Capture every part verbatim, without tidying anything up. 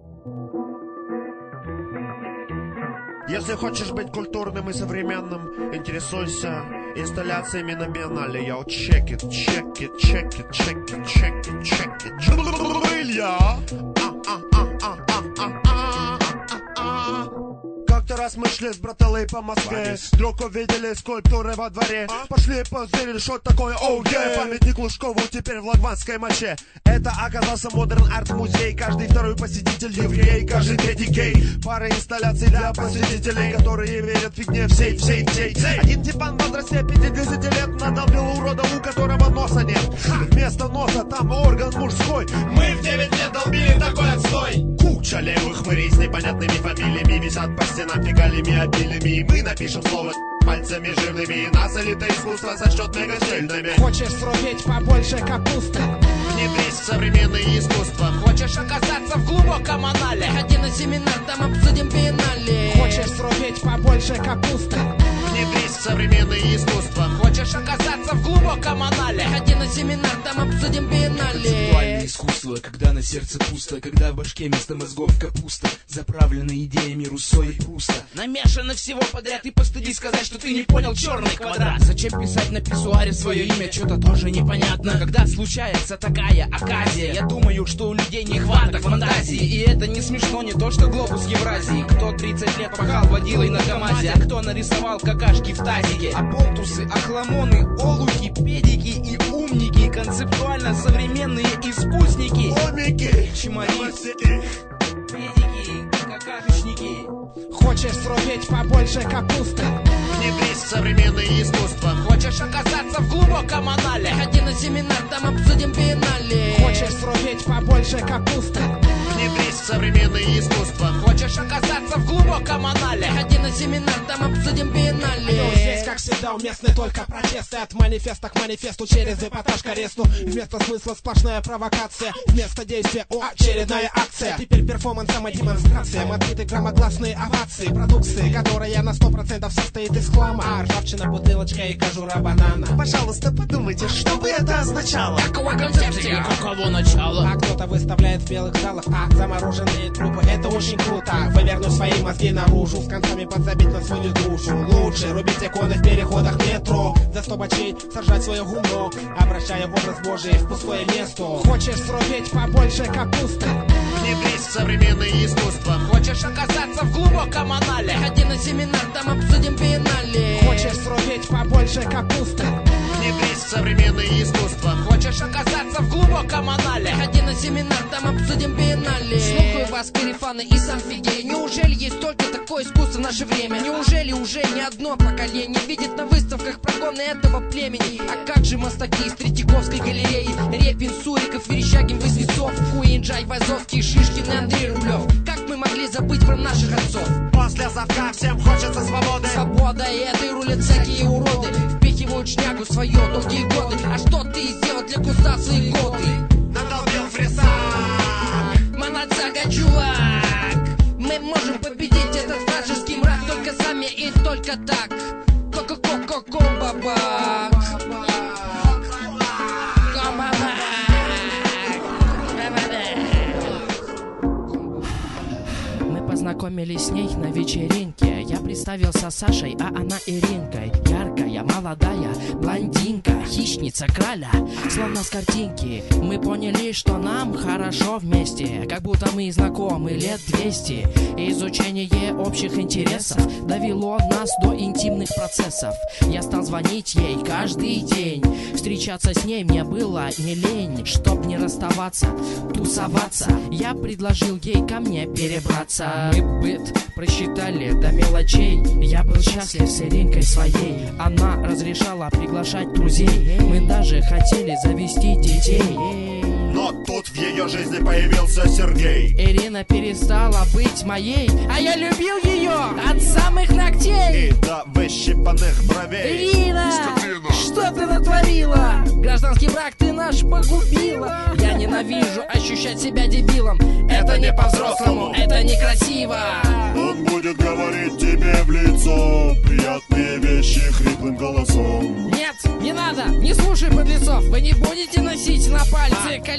Если хочешь быть культурным и современным, интересуйся инсталляциями на биеннале. Yo, check it, check it, check it, check it, check it, check it. Как-то раз мы шли с брателлой по Москве, вдруг увидели скульптуры во дворе. Пошли позырили, что такое, оу, yeah. Памятник Лужкову теперь в лагманской моче. Это оказался модерн арт-музей. Каждый второй посетитель еврей, каждый третий гей. Пара инсталляций для посетителей, которые верят фигне всей, всей, всей. Один типан в возрасте пятидесяти лет надолбил урода, у которого носа нет. Вместо носа там орган мужской. Мы в девять лет долбили такой отстой. Куча левых хмырей с непонятными фамилиями висят по стенам фекалиями обильными. И мы напишем слово пальцами жирными, и нас элита искусства сочтет мегасильными. Хочешь срубить побольше капусты? Внедрись в современное искусство. Хочешь оказаться в глубоком анале? Ходи на семинар, там обсудим биеннале. Хочешь срубить побольше капусты? Внедрись в современное искусство. Хочешь оказаться в глубоком анале? Ходи на семинар, там обсудим биеннале. Концептуальное искусство, когда на сердце пусто, когда в башке вместо мозгов капуста, заправлена идеями Руссо и Пруста. Намешано всего подряд, и постыдись сказать, что ты не понял черный квадрат. Зачем писать на писсуаре свое имя, что-то тоже непонятно. Когда случается такая оказия, я думаю, что у людей нехваток фантазии. И это не смешно, не то что глобус Евразии. Кто тридцать лет пахал водилой на КамАЗе, а кто нарисовал какашки в тазике. А болтусы, охламоны, олухи, педики и умники, концептуально современные искусники. Омики, чмари, педики, какашечники. Хочешь срубить побольше капусты? Внедрись в современное искусство. Хочешь оказаться в глубоком анале? Ходи на семинар, там обсудим биеннале. Хочешь срубить побольше капусты? Внедрись в современное искусство. Хочешь оказаться в глубоком анале? Ходи на семинар, там обсудим биеннале. Ну, здесь, как всегда, уместны только протесты. От манифеста к манифесту, через эпатаж к аресту. Вместо смысла сплошная провокация, вместо действия о, очередная акция. Теперь перформанс, самодемонстрация. Отбиты громогласные овации. Продукции, которая на сто процентов состоит из хлама. А ржавчина, бутылочка и кожура банана. Пожалуйста, подумайте, что бы это означало. Какого концепции, какого начала? А кто-то выставляет в белых залах, а замороженные трупы, это очень круто. Вывернуть свои мозги наружу, с концами подзабить на свою душу. Лучше рубить иконы в переходах метро, за сто бачей сажать свое гумно, обращая в образ Божий в пустое место. Хочешь срубить побольше капусты? Внедрись в современное искусство. Хочешь оказаться в глубоком анале? Ходи на семинар, там обсудим биеннале. Хочешь срубить побольше капусты? Внедрись в современное искусство. Хочешь оказаться в глубоком анале? Ходи на семинар, там обсудим биеннале. Слухаю вас, карифаны и сам фигей. Неужели есть только такое искусство в наше время? Неужели уже не одно поколение видит на выставках прогоны этого племени? А как же мастаки из Третьяковской галереи? Репин, Суриков, Верещагин, Вознецов, Куинджай, Вазовский, Шишкин и Андрей Рублев. Как мы могли забыть про наших отцов? После совка всем хочется свободы. Свобода, и этой рулят всякие уроды. Впихивают шнягу свое долгие годы. А что ты сделал для куста свои годы? Надолбил фрисак. Манацага, чувак. Мы можем победить этот вражеский мрак только сами и только так. Ко-ко-ко-ко-комбабак. Познакомились с ней на вечеринке. Я представился Сашей, а она Иринкой. Яркая, молодая, блондинка, хищница краля, словно с картинки. Мы поняли, что нам хорошо вместе, как будто мы знакомы лет двести. Изучение общих интересов довело нас до интимных процессов. Я стал звонить ей каждый день. Встречаться с ней мне было не лень. Чтоб не расставаться, тусоваться, я предложил ей ко мне перебраться. Мы быт просчитали до мелочей. Я был счастлив с Иринкой своей. Она разрешала приглашать друзей. Мы даже хотели завести детей. Но тут в ее жизни появился Сергей. Ирина перестала быть моей, а я любил ее от самых ногтей и до выщипанных бровей. Ирина, скотина, что ты натворила? Гражданский брак ты наш погубила. Я ненавижу ощущать себя дебилом. Это не по-взрослому, это некрасиво. Он будет говорить тебе в лицо приятные вещи хриплым голосом. Нет, не надо, не слушай подлецов. Вы не будете носить на пальце кольцо.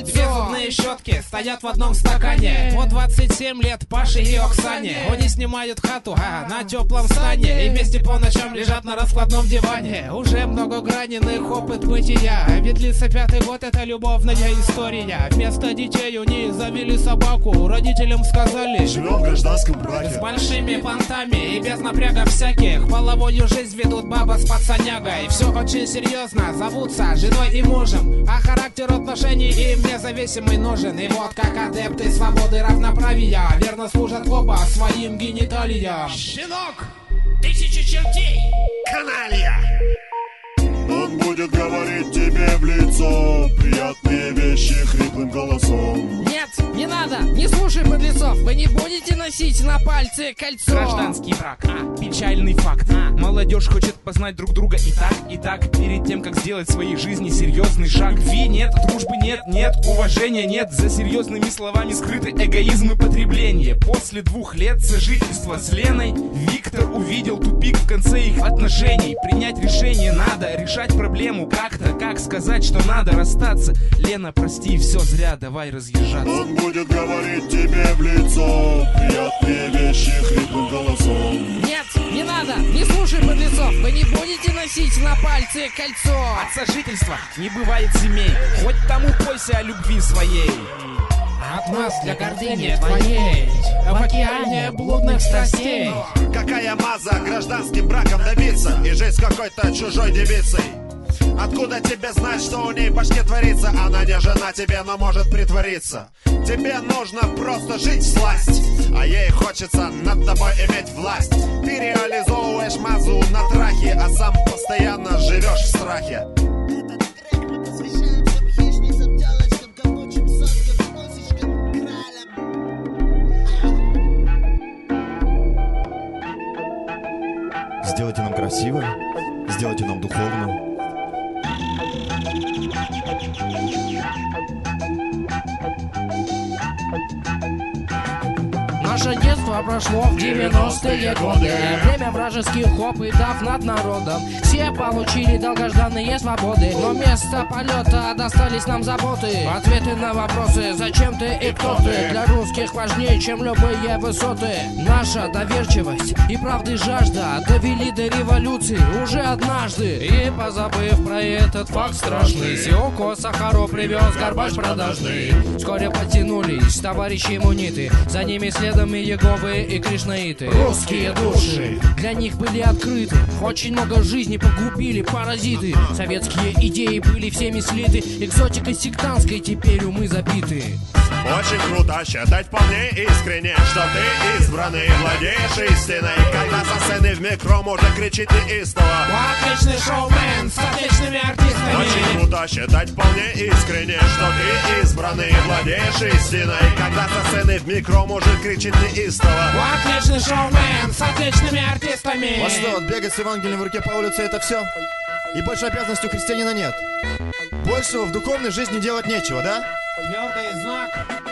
кольцо. Две зубные щетки стоят в одном стакане. Вот двадцать семь лет Паше и Оксане. Они снимают хату а, на теплом стане. И вместе по ночам лежат на раскладном диване. Уже многограненных опыт бытия. Ведь длится пятый год, это любовная история. Вместо детей у них завели собаку. Родителям сказали: живем в гражданском браке. С большими понтами и без напрягов всяких. Половую жизнь ведут баба с пацанягой. Все очень серьезно, зовутся женой и мужем. А характер отношений им независимый нужен. И вот как адепты свободы равноправия верно служат оба своим гениталиям. Щенок, тысяча чертей. Каналья! Он будет говорить тебе в лицо приятные вещи хриплым голосом. Нет, не надо, не слушай подлецов. Вы не будете носить на пальце кольцо. Гражданский брак, а, печальный факт. а. Молодежь хочет познать друг друга и так, и так. Перед тем, как сделать в своей жизни серьезный шаг. Ви нет, дружбы нет, нет, уважения нет. За серьезными словами скрыты эгоизм и потребление. После двух лет сожительства с Леной Виктор увидел тупик в конце их отношений. Принять решение надо, решать проблему как-то. Как сказать, что надо расстаться? Лена, прости, все зря, давай разъезжаться. Он будет говорить тебе в лицо приятные вещи хриплым голосом. Нет, не надо, не слушай подлецов. Вы не будете носить на пальце кольцо. От сожительства не бывает семей. Хоть тому бойся о любви своей. От нас для гордыни твоей в океане блудных страстей. Какая маза гражданским браком добиться и жить с какой-то чужой девицей? Откуда тебе знать, что у ней в башке творится? Она не жена тебе, но может притвориться. Тебе нужно просто жить всласть, а ей хочется над тобой иметь власть. Ты реализовываешь мазу на трахе, а сам постоянно живешь в страхе. Сделайте нам красиво, сделайте нам духовно. Наше детство прошло в девяностые годы. Время вражеских опытов над народом. Все получили долгожданные свободы, но вместо полета достались нам заботы. Ответы на вопросы: зачем ты и кто ты, для русских важнее, чем любые высоты. Наша доверчивость и правды жажда довели до революции уже однажды. И позабыв про этот факт страшный, Сиоко Сахаро привез горбач продажный. Вскоре подтянулись товарищи муниты, за ними следом и Еговы, и кришнаиты. Русские души для них были открыты. Очень много жизней погубили паразиты. Советские идеи были всеми слиты. Экзотикой сектантской теперь умы забиты. Очень круто считать вполне искренне, что ты избранный, владеешь истиной. Когда со сцены в микро может кричит неистово. Отличный шоумен с отличными артистами. Очень круто считать вполне искренне, что ты избранный, владеешь истиной. Когда со сцены в микро может кричит неистово. Отличный шоумен с отличными артистами. Вот что, вот бегать с Евангелием в руке по улице — это все? И больше обязанностей у христианина нет? Большего в духовной жизни делать нечего, да? Твердый знак.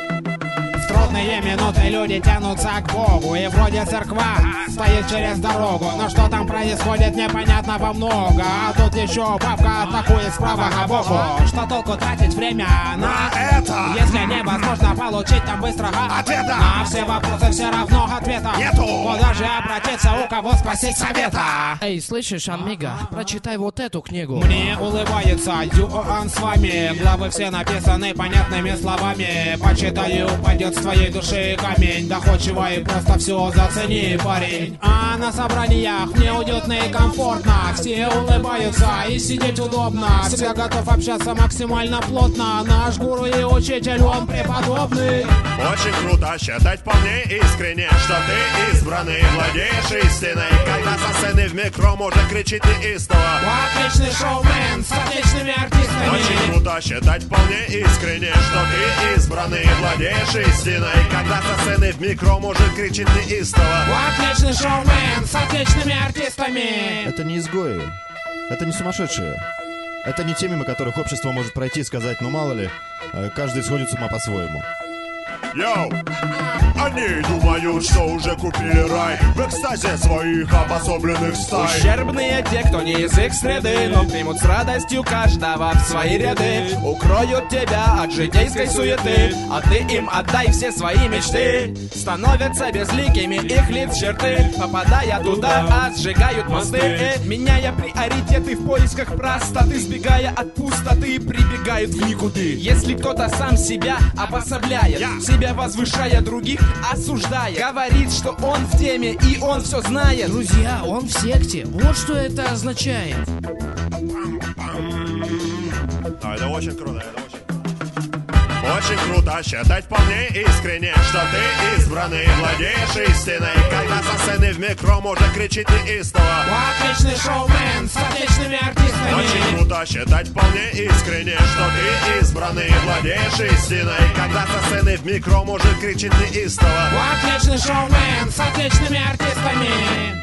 В трудные минуты люди тянутся к Богу, и вроде церква стоит через дорогу, но что там происходит, непонятного много. А тут еще бабка атакует справа боку. Что толку тратить время на это, если невозможно получить там быстрого ответа? На все вопросы все равно ответа нету. Куда же обратиться, у кого спросить совета? Эй, слышишь, Амиго, прочитай вот эту книгу. Мне улыбается Юан с вами. Главы все написаны понятными словами. Почитаю, упадет с твоей души камень. Доходчиво и просто все зацени, парень. А на собраниях мне уютно и комфортно. Все улыбаются и сидеть удобно. Всегда готов общаться максимально плотно. Наш гуру и учитель, он преподобный. Очень круто считать вполне искренне, что ты избранный, владеешь истиной. Когда со сцены в микро может кричит неистово. Отличный шоумен с отличными артистами. Очень круто считать вполне искренне, что ты избранный, владеешь истиной. Когда со сцены в микро может кричит неистово. Отличный шоумен с отличными артистами. Это не изгои, это не сумасшедшие. Это не те, мимо которых общество может пройти и сказать: ну мало ли, каждый сходит с ума по-своему. Йоу! А Они думают, что уже купили рай в экстазе своих обособленных стай. Ущербные те, кто не из их среды, но примут с радостью каждого в свои ряды. Укроют тебя от житейской суеты, а ты им отдай все свои мечты. Становятся безликими их лиц черты, попадая туда, а сжигают мосты. Меняя приоритеты в поисках простоты, сбегая от пустоты, прибегают в никуды. Если кто-то сам себя обособляет, себя возвышая, других осуждая, говорит, что он в теме и он все знает. Друзья, он в секте. Вот что это означает. Да, это очень круто, это очень Очень круто считать вполне искренне, что ты избранный, владеешь истиной, когда со сцены в микро уже кричит неистово. Отличный шоумен с отличными артистами. Очень круто считать вполне искренне, что ты избранный, владеешь истиной, когда со сцены в микро уже кричит неистово. Отличный шоумен с отличными артистами.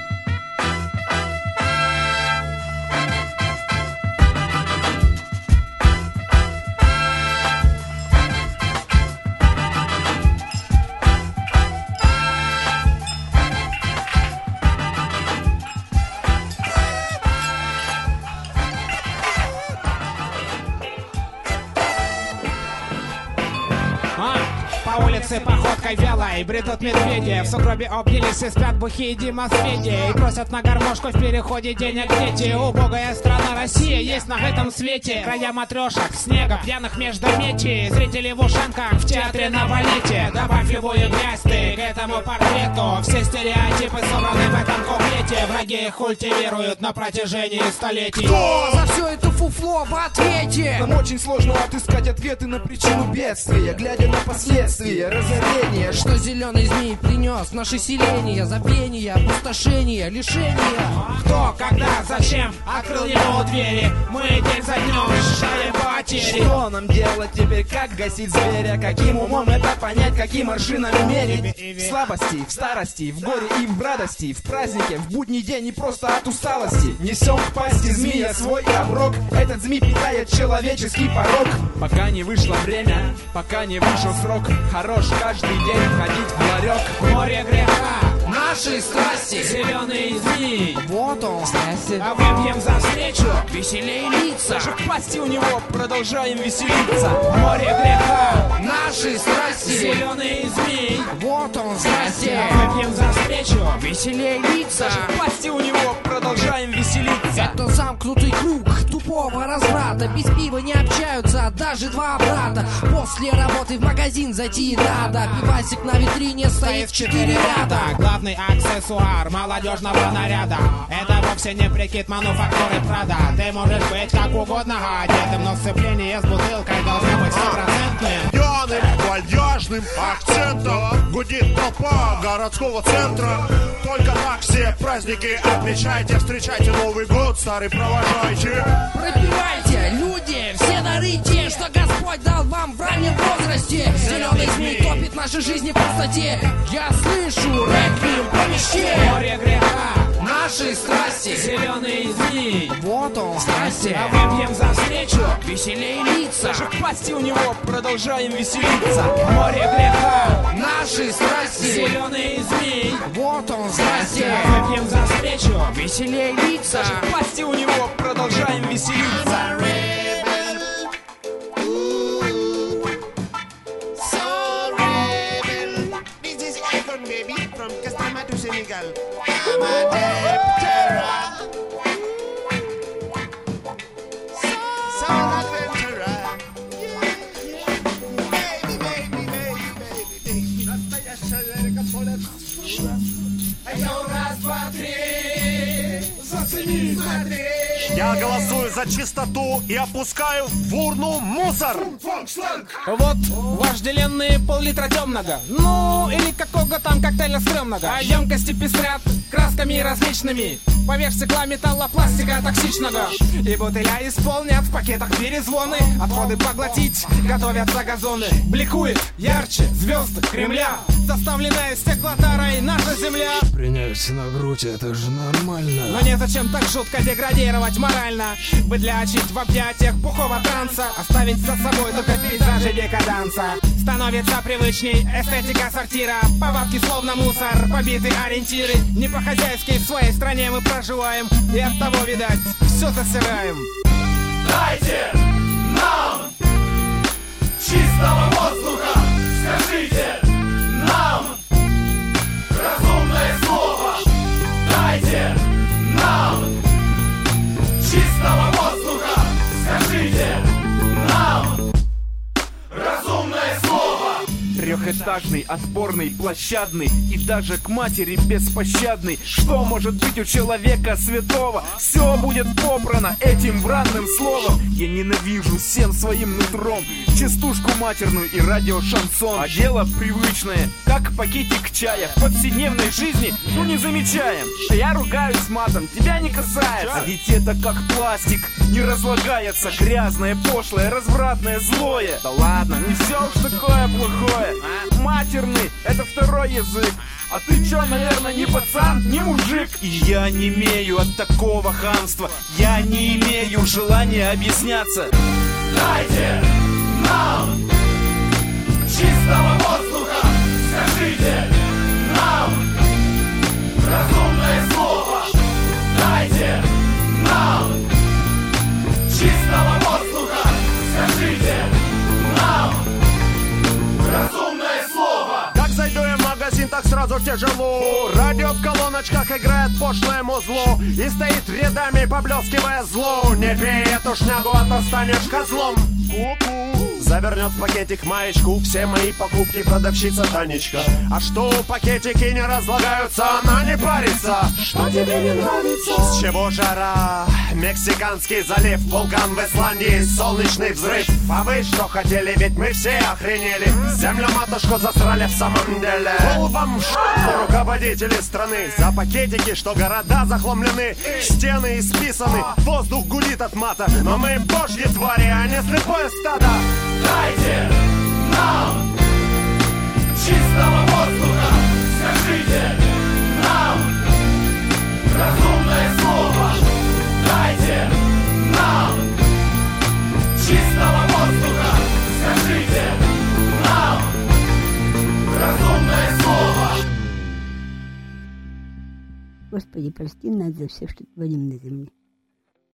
Походкой вялой бредут медведи, в сугробе обнялись и спят бухие димосведи, и просят на гармошку в переходе денег дети. Убогая страна Россия есть на этом свете, края матрешек, снега, пьяных междометий, зрители в ушанках в театре на балете. Добавь любую грязь ты к этому портрету, все стереотипы собраны в этом куплете, враги их культивируют на протяжении столетий. Кто за все это фуфло в ответе? Нам очень сложно отыскать ответы на причину бедствия, глядя на последствия разорения, что зеленый змей принес в наше селение, забвение, опустошение, лишение. Кто, когда, зачем открыл ему двери? Мы день за днем ощущаем потери. Что нам делать теперь, как гасить зверя? Каким умом это понять, каким аршинами мерить? В слабости, в старости, в горе и в радости, в празднике, в будний день и просто от усталости несем к пасти змея свой оброк. Этот змей питает человеческий порог. Пока не вышло время, пока не вышел срок, хорош каждый день ходить в ларек. Море греха, наши страсти, зеленый змей, вот он, страсти. А выпьем за встречу, веселей лица, даже в пасти у него продолжаем веселиться. Море греха, наши страсти, зеленый змей, вот он, страсти. А выпьем за встречу, веселей лица, даже в пасти у него продолжаем веселиться. Это замкнутый круг тупого разврата, без пива не общаются даже два брата. После работы в магазин зайти надо, пивасик на витрине стоит в четыре ряда. Главный аксессуар молодежного наряда — это вовсе не прикид мануфактуры Прада. Ты можешь быть как угодно одетым, но сцепление с бутылкой должно быть стопроцентным. Пьяным, вальяжным акцентом гудит толпа городского центра. Только так все праздники отмечайте, встречайте Новый год, старый провожайте. Пропивайте, люди, все дары те, что Господь дал вам в раннем возрасте. Зеленый змей топит наши жизни в пустоте. Я слышу реквием по мечте. Море греха, наши страсти, зеленый змей, вот он, страсти. А выпьем за встречу, веселей лица, даже в пасти у него продолжаем веселиться. Море греха, наши страсти, зеленый змей, вот он, страсти. А выпьем за встречу, веселей лица, даже в пасти у него продолжаем веселиться. Senegal, I'm a deep terror, soul adventurer, baby, baby, baby, baby. Настоящая лирика солид. Раз, два, три, зацени, смотри. Я голосую за чистоту и опускаю в урну мусор. Вот вожделенные пол-литра темного, ну или какого там коктейля стрёмного. А емкости пестрят красками различными, поверх стекла, металла, пластика токсичного. И бутыля исполнят в пакетах перезвоны, отходы поглотить готовятся газоны. Бликует ярче звезд Кремля, заставленная стеклотарой наша земля. Принять на грудь, это же нормально. Но незачем так жутко деградировать морально. Выдлячить в объятиях бухого транса, оставить за собой только пейзажи декаданса. Становится привычней эстетика сортира, повадки словно мусор, побиты ориентиры. Не по-хозяйски в своей стране мы проживаем, и от того, видать, все засираем. Дайте нам чистого воздуха, скажите нам разумное слово. Дайте нам чистого воздуха, скажите нам разумное слово. Трехэтажный, отборный, площадный и даже к матери беспощадный. Что может быть у человека святого? Все будет попрано этим бранным словом. Я ненавижу всем своим нутром частушку матерную и радиошансон. А дело привычное, как пакетик чая. В повседневной жизни, ну не замечаем. Я ругаюсь матом, тебя не касается. А ведь это как пластик, не разлагается. Грязное, пошлое, развратное, злое. Да ладно, не все уж такое плохое. Матерный, это второй язык. А ты чё, наверное, не пацан, не мужик. И я не имею от такого хамства, я не имею желания объясняться. Дайте нам чистого воздуха, скажите нам разумное слово. Дайте нам чистого воздуха, скажите нам разумное слово. Как зайду я в магазин, так сразу тяжело. Радио в колоночках играет пошлое музло и стоит рядами, поблескивая зло. Не пей эту шнягу, а то станешь козлом. Завернет в пакетик маечку, все мои покупки продавщица Танечка. А что пакетики не разлагаются, она не парится. Что тебе не нравится? С чего жара? Мексиканский залив, вулкан в Исландии, солнечный взрыв. А вы что хотели, ведь мы все охренели. Землю матушку засрали в самом деле. Пол вам ш***, руководители страны. За пакетики, что города захламлены, стены исписаны, воздух гудит от мата. Но мы божьи твари, а не слепое стадо. Дайте нам чистого воздуха, скажите нам разумное слово. Дайте нам чистого воздуха, скажите нам разумное слово. Господи, прости нас за все, что творим на земле.